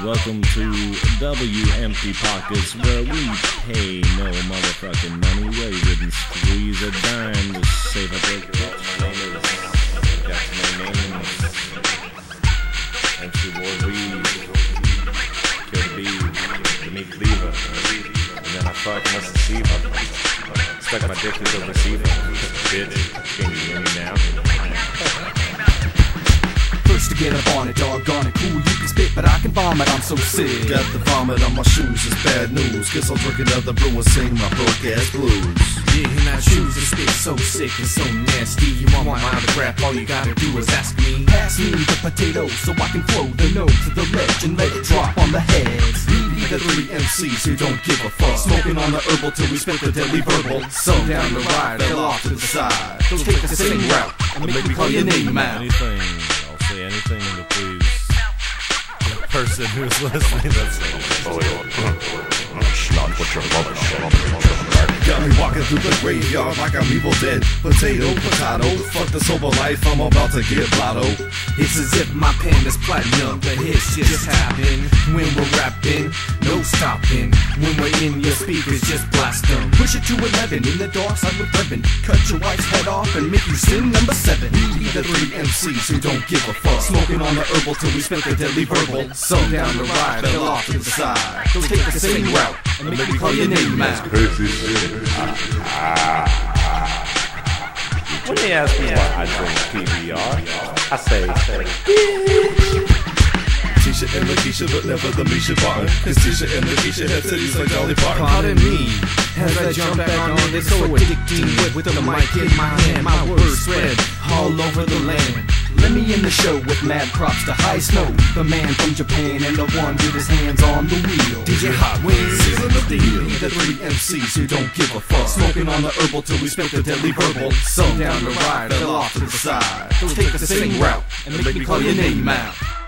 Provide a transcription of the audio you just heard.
Welcome to W Empty Pockets, where we pay no motherfucking money, where you wouldn't squeeze a dime to save up your bitch. Got my names. MC Warby, Kill B, Unique Cleaver, and then I fuck Mr. Seaver. Stuck my dick through the receiver. Bitch, can you hear me now? First to get up on it, doggone it, cool, you can spit, but I can vomit, I'm so sick. Got the vomit on my shoes, it's bad news. Guess I'll drink another brew and sing my broke-ass blues. Yeah, and I choose to spit so sick and so nasty. You want my autograph, all you gotta do is ask me. Pass me the potato so I can throw the note to the ledge and let it drop on the heads. We be the three MCs who don't give a fuck, smoking on the herbal till we spit the deadly verbal. Some down the ride, fell off to the side. Don't take the same route and make me call your name out. Anything, I'll say anything to please the person who's listening. That's not what your mother said. Got me walking through the graveyard like I'm Evil Dead. Potato, potato, fuck the sober life, I'm about to get blotto. It's as if my pen is platinum, the hits just happen. When we're rapping, no stopping. When we're in your speakers, just blast them. Push it to 11 in the dark side with ribbon. Cut your wife's head off and make you sin number 7. We be the three MCs who don't give a fuck, smoking on the herbal till we spit the deadly verbal. Some down the ride, fell off to the side. Don't take the same route and make me call your name out. When they ask me why I drink PBR, I say Tisha and Lakeisha, but never the Misha Barton. Cause Tisha and Lakeisha have titties like Dolly Parton. Pardon me, as I jump back on it, so addicting with the mic in my hand. My words spread all over the land. Let me in the show with mad props to High Snow, the man from Japan and the one with his hands on the wheel. DJ Hot Wings, season the deal. The three MCs who don't give a fuck, smoking on the herbal till we spit the deadly verbal. Some down the ride, fell off to the side. Don't take the same route and make me call your name out.